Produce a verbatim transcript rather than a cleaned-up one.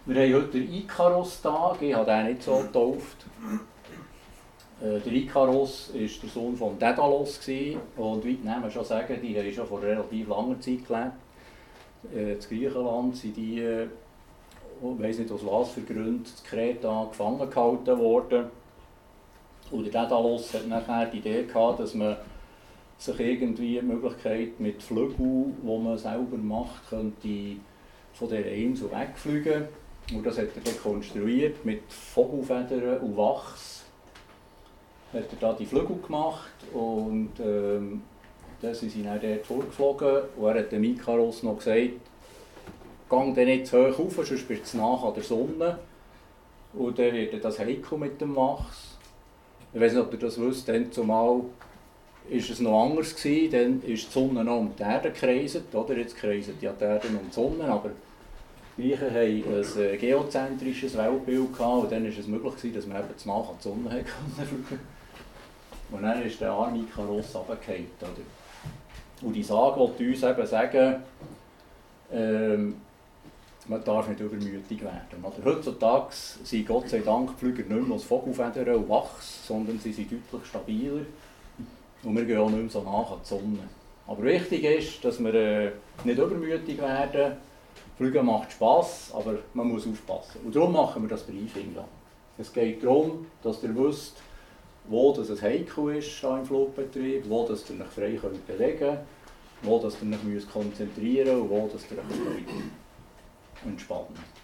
Wir haben heute den Ikarus-Tag, ich habe den nicht so getauft. Äh, der Ikarus war der Sohn von Daedalus und wie die schon sagen, die haben schon vor relativ langer Zeit gelebt. Äh, in Griechenland sind die, äh, ich weiss nicht aus was für Gründen, in Kreta gefangen gehalten worden. Und der Daedalus hat nachher die Idee gehabt, dass man sich irgendwie die Möglichkeit mit Flügeln, die man selber macht, könnte von dieser Insel wegfliegen. Und das hat er dann konstruiert mit Vogelfedern und Wachs. Hat er da die Flügel gemacht und ähm, dann sind sie dann dort vorgeflogen. Und er hat dem Ikarus noch gesagt, gang dann nicht zu hoch rauf, sonst bist du nach an der Sonne. Und dann wird das heikel mit dem Wachs. Ich weiß nicht, ob ihr das wisst, dann zumal war es noch anders gewesen, dann ist die Sonne noch um die Erde gekreiselt, oder? Jetzt kreiselt ja die Erde um die Sonne, aber die Griechen hatten ein geozentrisches Weltbild gehabt, und dann war es möglich gewesen, dass man eben zu nah an die Sonne fliegen konnte. Und dann ist der arme Ikarus runtergefallen, oder? Und die Sage wollte uns eben sagen, ähm, man darf nicht übermütig werden. Oder heutzutage sind Gott sei Dank die Flüger nicht mehr aus Vogelfedern und Wachs, sondern sie sind deutlich stabiler. Und wir gehen auch nicht mehr so nach an die Sonne. Aber wichtig ist, dass wir äh, nicht übermütig werden. Fliegen macht Spass, aber man muss aufpassen. Und darum machen wir das Briefing. Es geht darum, dass ihr wisst, wo das es heikel ist im Flugbetrieb, wo das ihr euch frei könnt bewegen könnt, wo das ihr euch konzentrieren müsst und wo das ihr euch entspannen könnt.